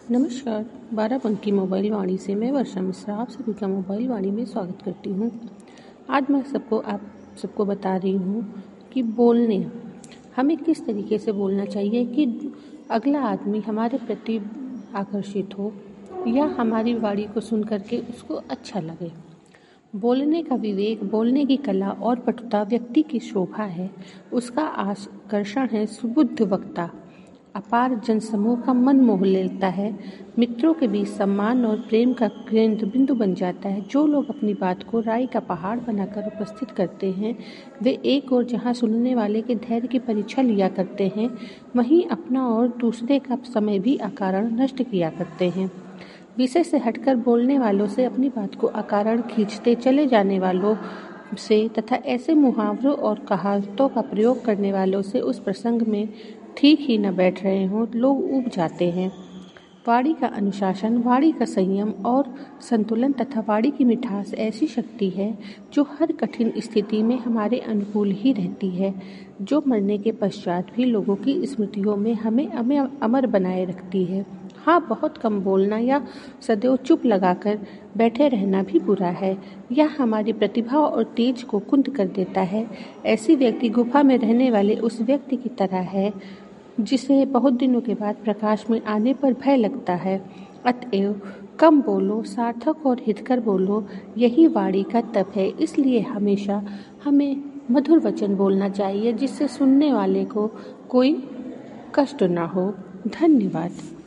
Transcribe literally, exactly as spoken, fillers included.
नमस्कार। बाराबंकी मोबाइल वाणी से मैं वर्षा मिश्रा आप सभी का मोबाइल वाणी में स्वागत करती हूँ। आज मैं सबको आप सबको बता रही हूँ कि बोलने हमें किस तरीके से बोलना चाहिए कि अगला आदमी हमारे प्रति आकर्षित हो या हमारी वाणी को सुन करके उसको अच्छा लगे। बोलने का विवेक, बोलने की कला और पटुता व्यक्ति की शोभा है। उसका आकर्षण है सुबुद्ध वक्ता, अपार जनसमूह का मन मोह लेता है। मित्रों के बीच सम्मान और प्रेम का केंद्र बिंदु बन जाता है। जो लोग अपनी बात को राई का पहाड़ बनाकर उपस्थित करते हैं, वे एक और जहां सुनने वाले के धैर्य की परीक्षा लिया करते हैं, वहीं अपना और दूसरे का समय भी अकारण नष्ट किया करते हैं। विषय से हटकर बोलने वालों से, अपनी बात को अकारण खींचते चले जाने वालों से तथा ऐसे मुहावरों और कहावतों का प्रयोग करने वालों से उस प्रसंग में ठीक ही न बैठ रहे हों, लोग ऊब जाते हैं। वाणी का अनुशासन, वाणी का संयम और संतुलन तथा वाणी की मिठास ऐसी शक्ति है जो हर कठिन स्थिति में हमारे अनुकूल ही रहती है, जो मरने के पश्चात भी लोगों की स्मृतियों में हमें अमर बनाए रखती है। हाँ, बहुत कम बोलना या सदैव चुप लगाकर बैठे रहना भी बुरा है। यह हमारी प्रतिभा और तेज को कुंद कर देता है। ऐसी व्यक्ति गुफा में रहने वाले उस व्यक्ति की तरह है जिसे बहुत दिनों के बाद प्रकाश में आने पर भय लगता है। अतएव कम बोलो, सार्थक और हितकर बोलो, यही वाणी का तप है। इसलिए हमेशा हमें मधुर वचन बोलना चाहिए जिससे सुनने वाले को कोई कष्ट ना हो। धन्यवाद।